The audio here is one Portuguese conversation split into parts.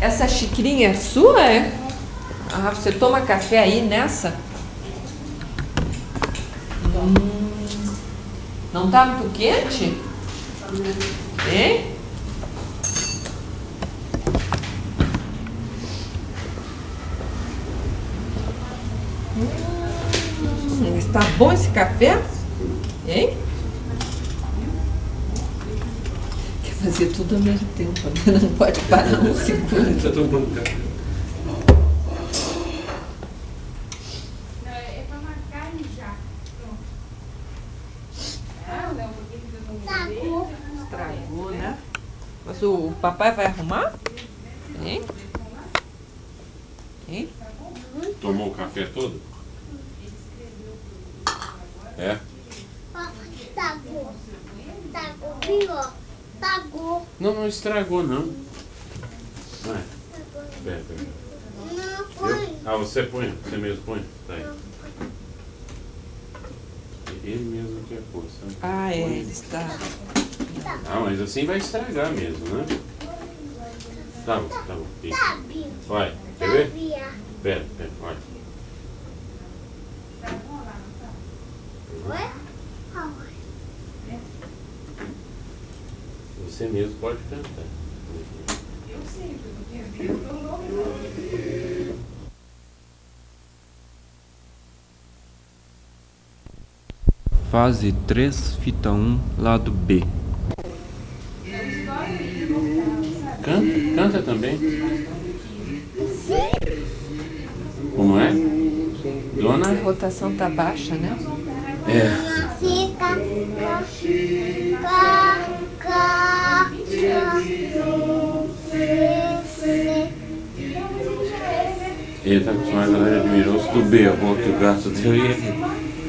Essa xicrinha é sua, é? Ah, você toma café aí nessa? Não tá muito quente? Hein? Está bom esse café? Hein? Quer fazer tudo ao mesmo tempo, né? Não pode parar um segundo. Tá tomando café. É pra marcar já. Pronto. Estragou, né? Mas o papai vai arrumar? Hein? Hein? Tomou o café todo? É? Tagou. Viu? Tagou. Não estragou não. Vai. Pera. Não foi. Ah, você põe? Você mesmo põe? Tá aí. Ele mesmo quer pôr, sabe? Ah, é, ele está. Ah, mas assim vai estragar mesmo, né? Tá bom. Isso. Sabia. Vai, quer ver? Sabia. Pera, vai. Oi? Você mesmo pode cantar. Eu sei, eu não nome. Fase 3, fita 1, lado B. Canta também. Como é? A Dona? rotação tá baixa, né? É. Fica. Ele tá acostumado, a galera admirou-se do B, a boca que o gato deu e ele.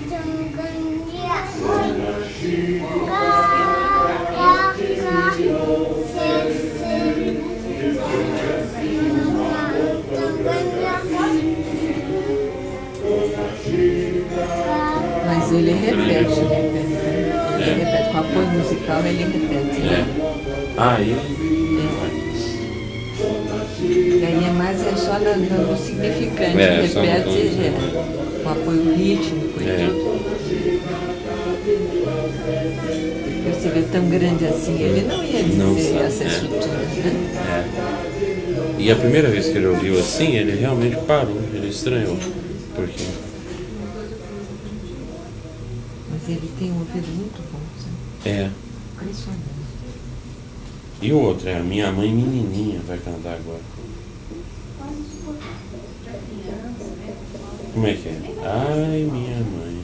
Mas ele repete, né? Ele repete. Com apoio musical, ele repete. Né? Ah, ele. E aí é mais só no significante. É, só no repete tom. com apoio rítmico e É. tudo. Você vê tão grande assim, ele não ia dizer Não sabe, essa estrutura, né? É. E a primeira vez que ele ouviu assim, ele realmente parou, ele estranhou. Porque. Mas ele tem um ouvido muito bom, sabe? É. Impressionante. E o outro é a minha mãe menininha vai cantar agora. Como é que é? Ai, minha mãe.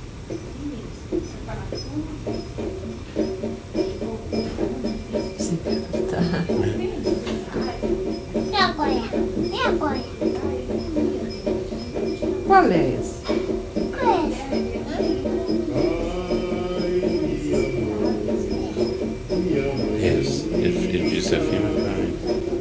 Sim, tá. E agora? Qual é esse? Ele disse a firma pra mim.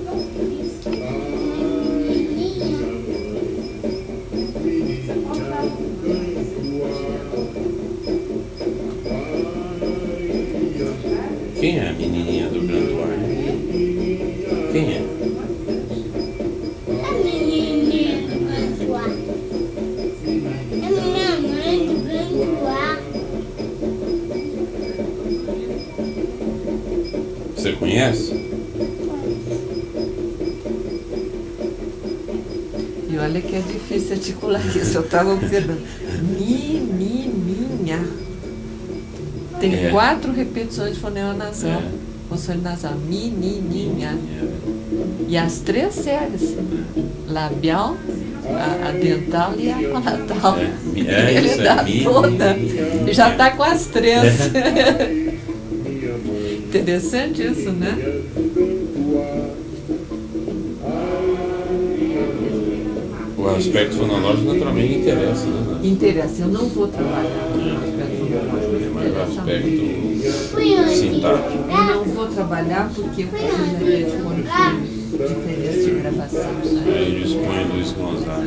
Quem é a menininha do Granduar? Quem é? A menininha do Granduá. É minha mãe do Granduá. Você conhece? E olha que é difícil articular isso. Eu estava observando. Menininha. Tem 4 repetições de fonema nasal. Consoante nasal. Menininha. E as 3 séries. Labial, a dental e a palatal. Ele isso dá é toda. E já está com as 3. Interessante isso, né? O aspecto fonológico naturalmente interessa, né? Interessa. Eu não vou trabalhar com aspecto fonológico. Mas o aspecto sintático. Eu não vou trabalhar porque eu preciso ver de diferença de gravação. Né? Aí ele expõe Luiz Gonzaga.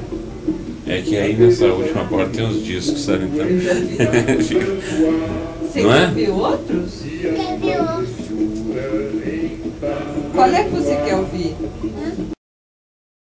É que aí nessa última parte tem os discos, sabe? Então. Você Não quer é? ouvir outros? Quer ver outro? Qual é que você quer ouvir?